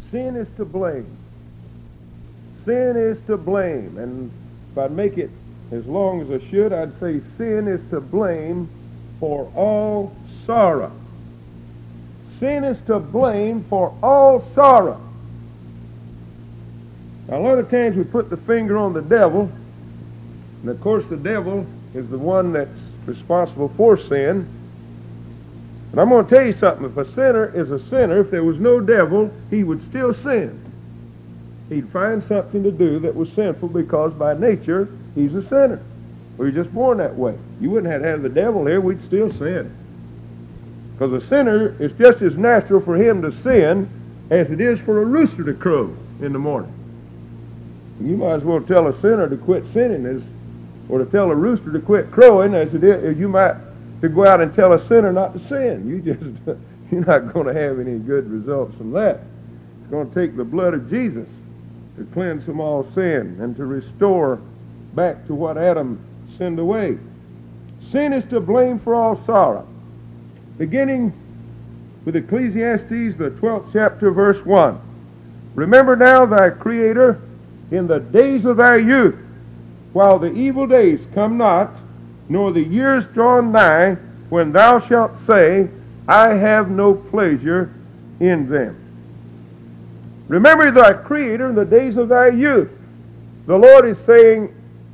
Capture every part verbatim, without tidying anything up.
Sin is to blame. Sin is to blame. And if I'd make it as long as I should, I'd say sin is to blame for all sorrow. Sin is to blame for all sorrow. Now, a lot of times we put the finger on the devil, and of course the devil is the one that's responsible for sin. And I'm going to tell you something. If a sinner is a sinner, if there was no devil, he would still sin. He'd find something to do that was sinful because by nature he's a sinner. We were just born that way. You wouldn't have to have the devil here, we'd still sin. Because a sinner, it's just as natural for him to sin as it is for a rooster to crow in the morning. And you might as well tell a sinner to quit sinning as, or to tell a rooster to quit crowing as it is, as you might to go out and tell a sinner not to sin. You just, you're not going to have any good results from that. It's going to take the blood of Jesus to cleanse from all sin and to restore back to what Adam sinned away. Sin is to blame for all sorrow. Beginning with Ecclesiastes, the twelfth chapter, verse one. Remember now thy Creator in the days of thy youth, while the evil days come not, nor the years drawn nigh, when thou shalt say, I have no pleasure in them. Remember thy Creator in the days of thy youth. The Lord is saying,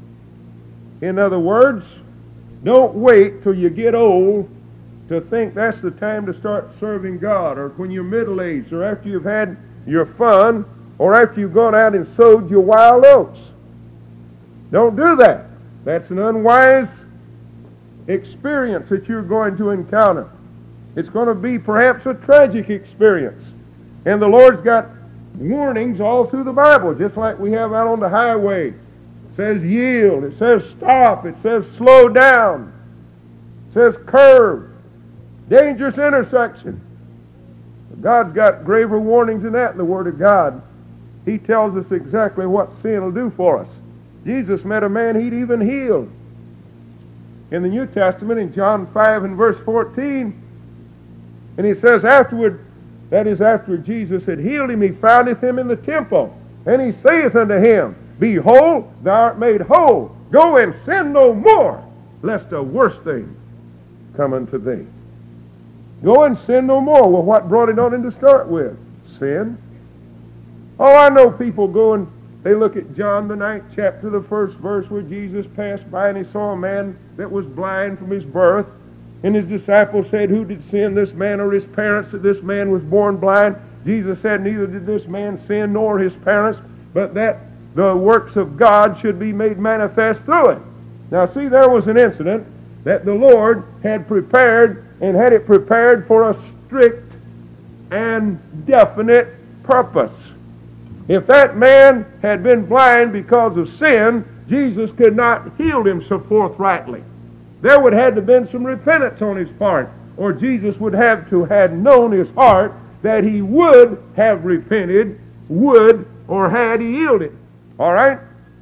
in other words, don't wait till you get old to think that's the time to start serving God, or when you're middle-aged, or after you've had your fun, or after you've gone out and sowed your wild oats. Don't do that. That's an unwise experience that you're going to encounter. It's going to be perhaps a tragic experience. And the Lord's got warnings all through the Bible, just like we have out on the highway. It says yield, it says stop, it says slow down, it says curve, dangerous intersection. God's got graver warnings than that in the Word of God. He tells us exactly what sin will do for us. Jesus met a man he'd even healed. In the New Testament, in John five and verse fourteen, and he says, afterward, that is after Jesus had healed him, he foundeth him in the temple. And he saith unto him, Behold, thou art made whole. Go and sin no more, lest a worse thing come unto thee. Go and sin no more. Well, what brought it on in to start with? Sin. Oh, I know people go and they look at John the ninth chapter, the first verse, where Jesus passed by and he saw a man that was blind from his birth. And his disciples said, who did sin, this man or his parents, that this man was born blind? Jesus said, neither did this man sin nor his parents, but that the works of God should be made manifest through it. Now see, there was an incident that the Lord had prepared, and had it prepared for a strict and definite purpose. If that man had been blind because of sin, Jesus could not heal him so forthrightly. There would have to have been some repentance on his part, or Jesus would have to have known his heart that he would have repented, would, or had he healed it. All right?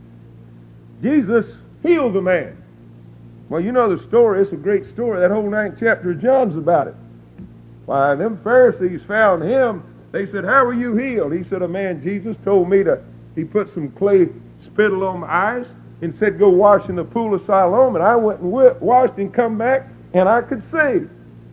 Jesus healed the man. Well, you know the story. It's a great story. That whole ninth chapter of John's about it. Why, them Pharisees found him. They said, how were you healed? He said, a man, Jesus, told me to, he put some clay spittle on my eyes and said, go wash in the pool of Siloam. And I went and washed and come back, and I could see.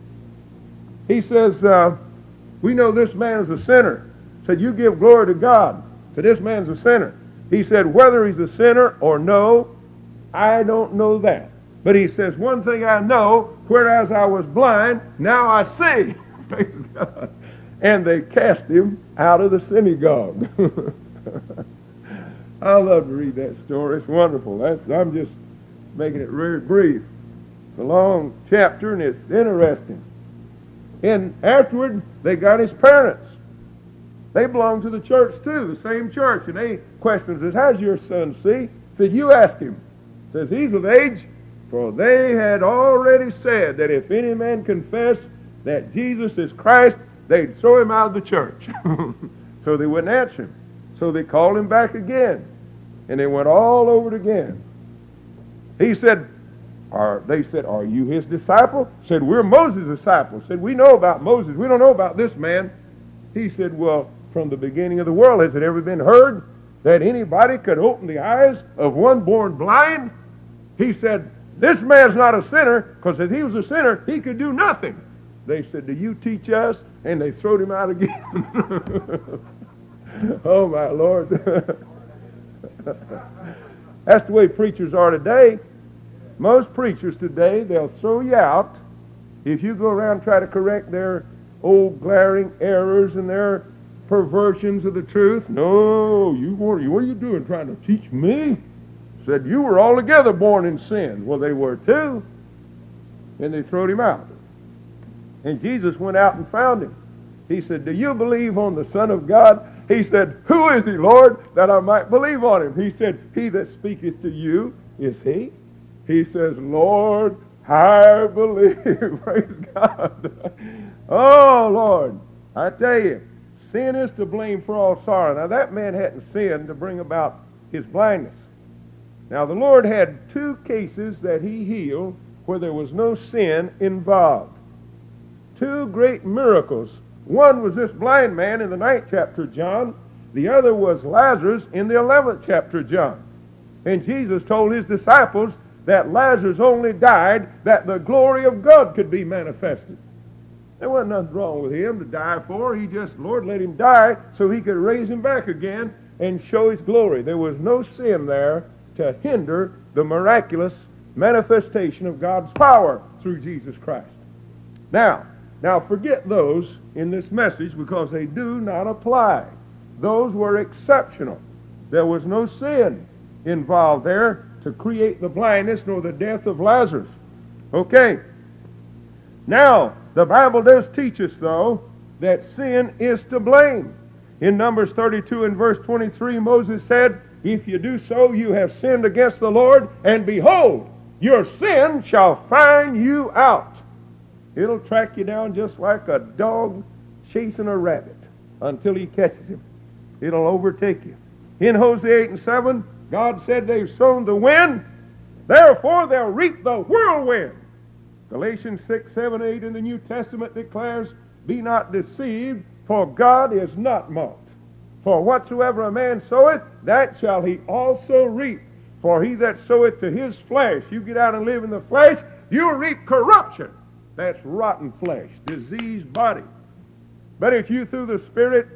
He says, uh, we know this man is a sinner. Said, you give glory to God. Said, this man's a sinner. He said, whether he's a sinner or no, I don't know that. But he says, one thing I know, whereas I was blind, now I see. Praise God. And they cast him out of the synagogue. I love to read that story. It's wonderful. That's, I'm just making it very brief. It's a long chapter, and it's interesting. And afterward, they got his parents. They belonged to the church too, the same church. And they questioned, says, how's your son see? Said, you ask him. Says, he's of age. For they had already said that if any man confess that Jesus is Christ, they'd throw him out of the church. So they wouldn't answer him. So they called him back again. And they went all over it again. He said, are, they said, are you his disciple? Said, we're Moses' disciples. Said, we know about Moses. We don't know about this man. He said, well, from the beginning of the world. Has it ever been heard that anybody could open the eyes of one born blind? He said, this man's not a sinner, because if he was a sinner, he could do nothing. They said, do you teach us? And they throwed him out again. Oh, my Lord. That's the way preachers are today. Most preachers today, they'll throw you out if you go around and try to correct their old glaring errors and their perversions of the truth. No, you what are you doing trying to teach me? Said you were altogether born in sin. Well, they were too. And they throwed him out. And Jesus went out and found him. He said, do you believe on the Son of God? He said, who is he, Lord, that I might believe on him? He said, he that speaketh to you is he. He says, Lord, I believe. Praise God. Oh, Lord, I tell you, sin is to blame for all sorrow. Now, that man hadn't sinned to bring about his blindness. Now, the Lord had two cases that he healed where there was no sin involved. Two great miracles. One was this blind man in the ninth chapter of John. The other was Lazarus in the eleventh chapter of John. And Jesus told his disciples that Lazarus only died that the glory of God could be manifested. There wasn't nothing wrong with him to die for. He just, Lord, let him die so he could raise him back again and show his glory. There was no sin there to hinder the miraculous manifestation of God's power through Jesus Christ. Now, now forget those in this message because they do not apply. Those were exceptional. There was no sin involved there to create the blindness nor the death of Lazarus. Okay. Now, the Bible does teach us, though, that sin is to blame. In Numbers thirty-two and verse twenty-three, Moses said, if you do so, you have sinned against the Lord, and behold, your sin shall find you out. It'll track you down just like a dog chasing a rabbit until he catches him. It'll overtake you. In Hosea eight and seven, God said they've sown the wind, therefore they'll reap the whirlwind. Galatians six, seven, eight in the New Testament declares, be not deceived, for God is not mocked. For whatsoever a man soweth, that shall he also reap. For he that soweth to his flesh, you get out and live in the flesh, you'll reap corruption. That's rotten flesh, diseased body. But if you through the Spirit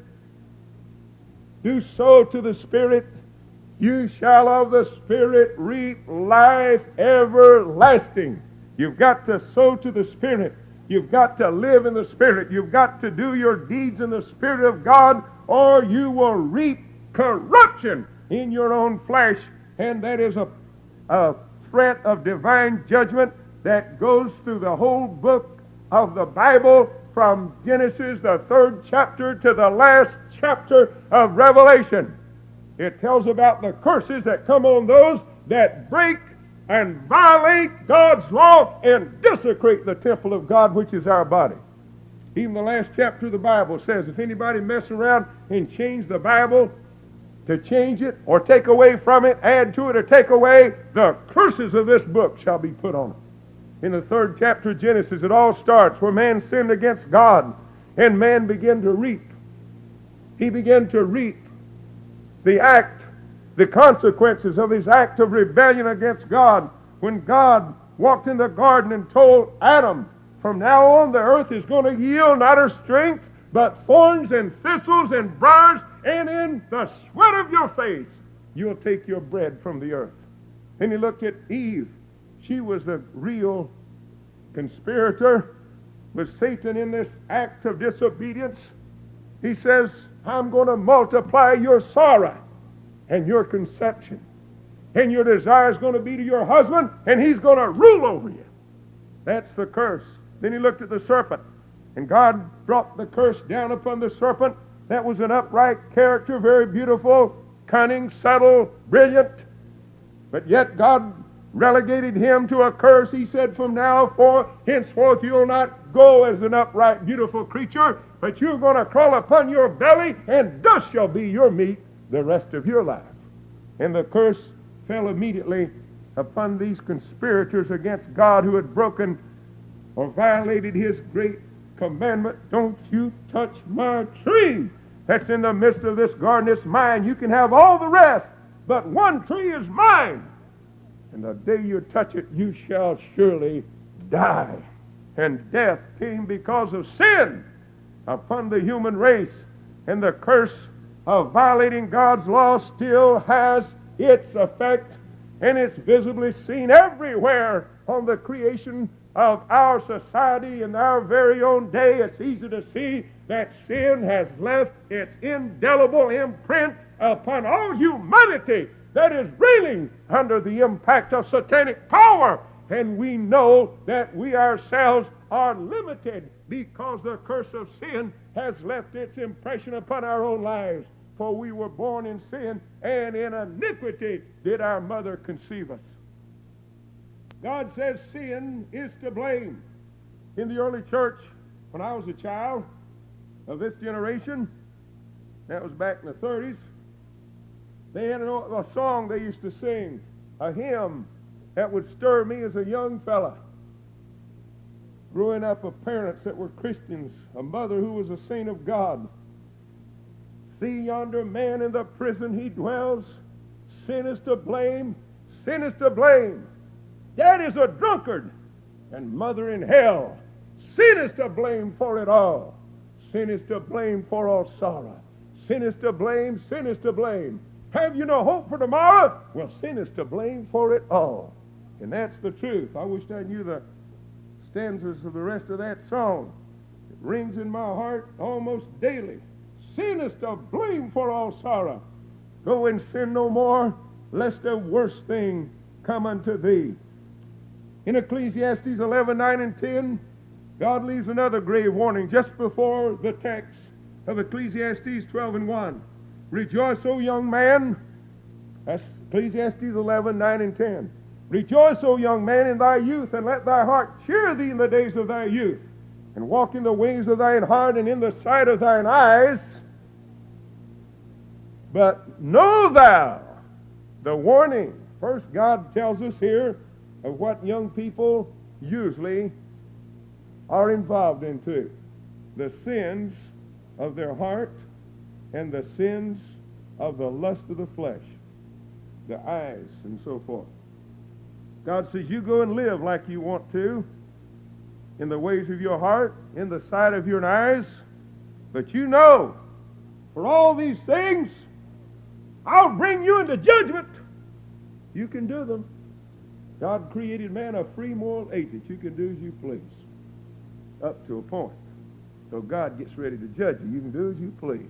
do sow to the Spirit, you shall of the Spirit reap life everlasting. You've got to sow to the Spirit. You've got to live in the Spirit. You've got to do your deeds in the Spirit of God, or you will reap corruption in your own flesh. And that is a, a threat of divine judgment that goes through the whole book of the Bible from Genesis, the third chapter, to the last chapter of Revelation. It tells about the curses that come on those that break and violate God's law and desecrate the temple of God, which is our body. Even the last chapter of the Bible says if anybody mess around and change the Bible, to change it or take away from it, add to it or take away, the curses of this book shall be put on it. In the third chapter of Genesis, it all starts where man sinned against God and man began to reap. He began to reap the act, the consequences of his act of rebellion against God when God walked in the garden and told Adam, from now on the earth is going to yield not her strength, but thorns and thistles and briars, and in the sweat of your face you'll take your bread from the earth. And he looked at Eve. She was the real conspirator with Satan in this act of disobedience. He says, I'm going to multiply your sorrow and your conception. And your desire is going to be to your husband, and he's going to rule over you. That's the curse. Then he looked at the serpent, and God brought the curse down upon the serpent. That was an upright character, very beautiful, cunning, subtle, brilliant. But yet God relegated him to a curse. He said, from now forth, henceforth you'll not go as an upright, beautiful creature, but you're going to crawl upon your belly, and dust shall be your meat the rest of your life. And the curse fell immediately upon these conspirators against God who had broken or violated his great commandment, don't you touch my tree. that's in the midst of this garden, it's mine. You can have all the rest, but one tree is mine. And the day you touch it, you shall surely die. And death came because of sin upon the human race. And the curse of violating God's law still has its effect, and it's visibly seen everywhere on the creation of our society in our very own day. It's easy to see that sin has left its indelible imprint upon all humanity that is reeling under the impact of satanic power. And we know that we ourselves are limited because the curse of sin has left its impression upon our own lives. For we were born in sin, and in iniquity did our mother conceive us. God says sin is to blame. In the early church, when I was a child of this generation, that was back in the thirties, they had a, a song they used to sing, a hymn that would stir me as a young fella. Growing up of parents that were Christians, a mother who was a saint of God. See yonder man in the prison he dwells. Sin is to blame. Sin is to blame. Dad is a drunkard. And mother in hell. Sin is to blame for it all. Sin is to blame for all sorrow. Sin is to blame. Sin is to blame. Have you no hope for tomorrow? Well, sin is to blame for it all. And that's the truth. I wish I knew the stanzas of the rest of that song. It rings in my heart almost daily. Sin is to blame for all sorrow. Go and sin no more, lest a worse thing come unto thee. In Ecclesiastes eleven, nine, and ten, God leaves another grave warning just before the text of Ecclesiastes twelve and one. Rejoice, O young man. That's Ecclesiastes eleven, nine, and ten. Rejoice, O young man, in thy youth, and let thy heart cheer thee in the days of thy youth, and walk in the ways of thine heart and in the sight of thine eyes. But know thou, the warning. First, God tells us here of what young people usually are involved into. The sins of their heart and the sins of the lust of the flesh, the eyes, and so forth. God says, you go and live like you want to, in the ways of your heart, in the sight of your eyes, but you know, for all these things, I'll bring you into judgment. You can do them. God created man a free moral agent. You can do as you please, up to a point. So God gets ready to judge you. You can do as you please.